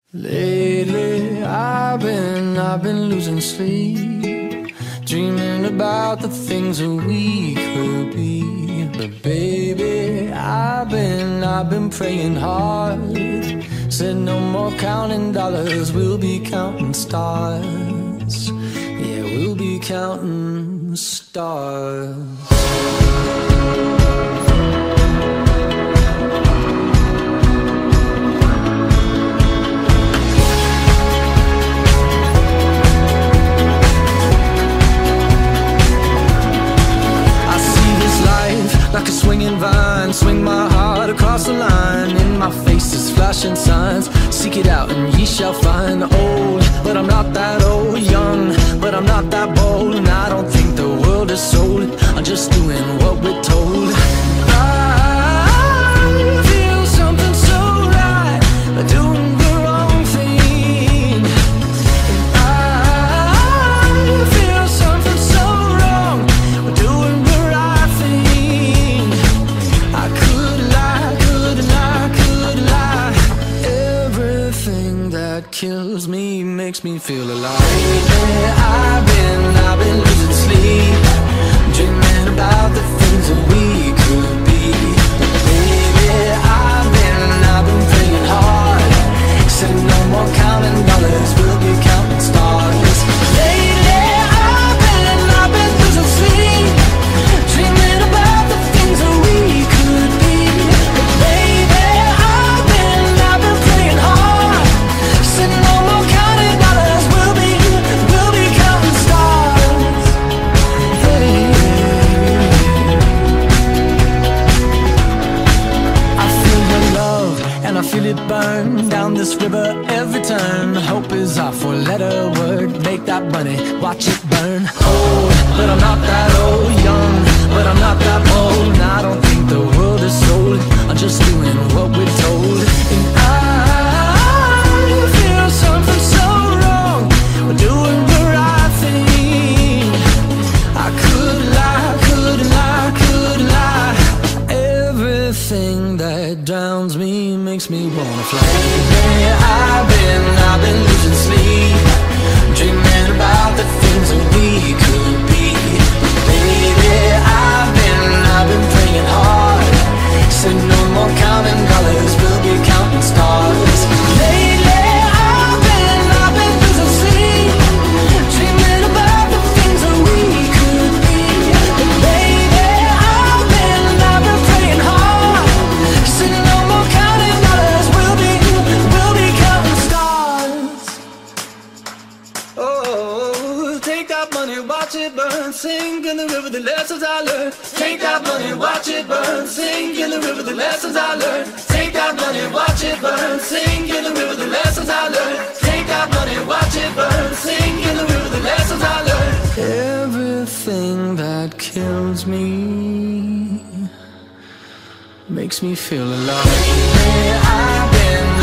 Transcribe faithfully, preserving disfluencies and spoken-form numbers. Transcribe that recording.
Lately, I've been, I've been losing sleep, dreaming about the things that we could be. But baby, I've been, I've been praying hard. Said no more counting dollars, we'll be counting stars. Yeah, we'll be counting stars. Like a swinging vine, swing my heart across the line. In my face is flashing signs, seek it out and ye shall find. Old, but I'm not that old. Young, but I'm not that bold. And I don't think the world is sold, I'm just doing what we're told. I feel something so right, doing the wrong thing. And I feel something so wrong, doing the right thing. I could lie, could lie, could lie. Everything that kills me makes me feel alive. Lately, I've been, I've been losing sleep, dreaming about the things that we could be. Baby, I've been, I've been praying hard. Said no more counting dollars, we'll be counting stars. Lately, I've been, I've been losing sleep, dreaming about the things that we could be. But baby, I've been, I've been praying hard. Said no more counting dollars, we'll be, we'll be counting stars. Hey. I feel your love and I feel it burn down this river every turn. Hope is our four-letter word, make that money, watch it burn. Old, but I'm not that old. Young, but I'm not that bold. And I don't think the world is sold, I'm just doing what we're told. And I feel something so wrong, we're doing the right thing. I could lie, could lie, could lie. Everything that drowns me makes me wanna fly. Lately, I've been, I've been losing sleep, dreaming about the things that we could be. Baby, I've been, I've been praying hard. Said no more counting dollars, we'll be counting stars. Lately, I've been, I've been losing sleep, dreaming about the things that we could be. But baby, I've been, I've been praying hard. Said no more counting dollars, we'll be, we'll be counting stars. Oh, take that money, watch it burn, sink in the river, the lessons I learned. Take that money, watch it burn, sink in the river, the lessons I learned. Take that money, watch it burn, sink in the river, the lessons I learned. Take that money, watch it burn, sink in the river, the lessons I learned. Everything that kills me makes me feel alive. Lately, I've been